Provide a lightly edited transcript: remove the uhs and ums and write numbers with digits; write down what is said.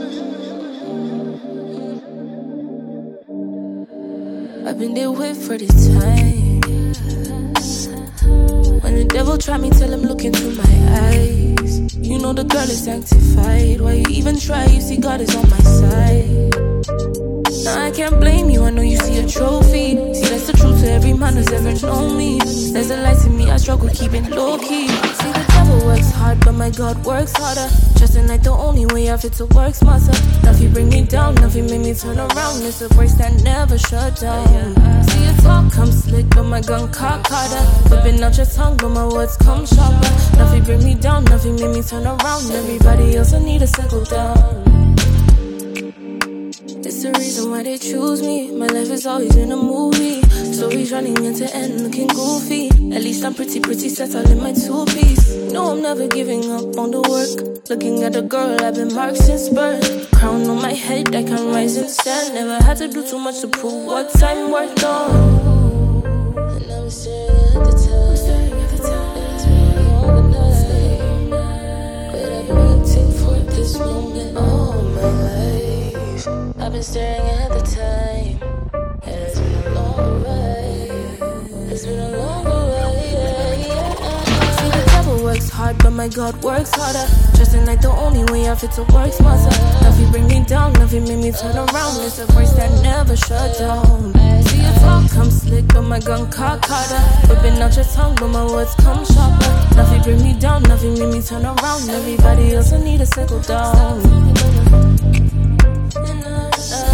I've been there with for this time. When the devil try me, tell him look into my eyes. You know the girl is sanctified. Why you even try? You see God is on my side. Now I can't blame you, I know you see a trophy. See, that's the truth to every man who's ever known me. There's a light in me, I struggle keeping low-key. See, the devil works hard, but my God works harder. Trusting like the only way I fit to work smarter. Nothing bring me down, nothing make me turn around. It's a voice that never shut down. See, your talk come slick, but my gun cock harder. Whipping out your tongue, but my words come sharper. Nothing bring me down, nothing make me turn around. Everybody else I need to settle down. It's the reason why they choose me. My life is always in a movie. Stories running end to end, looking goofy. At least I'm pretty set all in my two-piece. No, I'm never giving up on the work. Looking at a girl, I've been marked since birth. Crown on my head, I can rise and stand. Never had to do too much to prove what I'm worth on. And I'm staring at the time. It's been a long night, but I've been waiting for this moment all my life. I've been staring at the time, and it's been a long ride. It's been a long ride. See, the devil works hard, but my God works harder. Trusting like the only way I fit to work smarter. Nothing bring me down, nothing make me turn around. It's a voice that never shut down. See, your talk come slick, but my gun cock harder. Whipping out your tongue, but my words come sharper. Nothing bring me down, nothing make me turn around. Everybody else I need to settle down.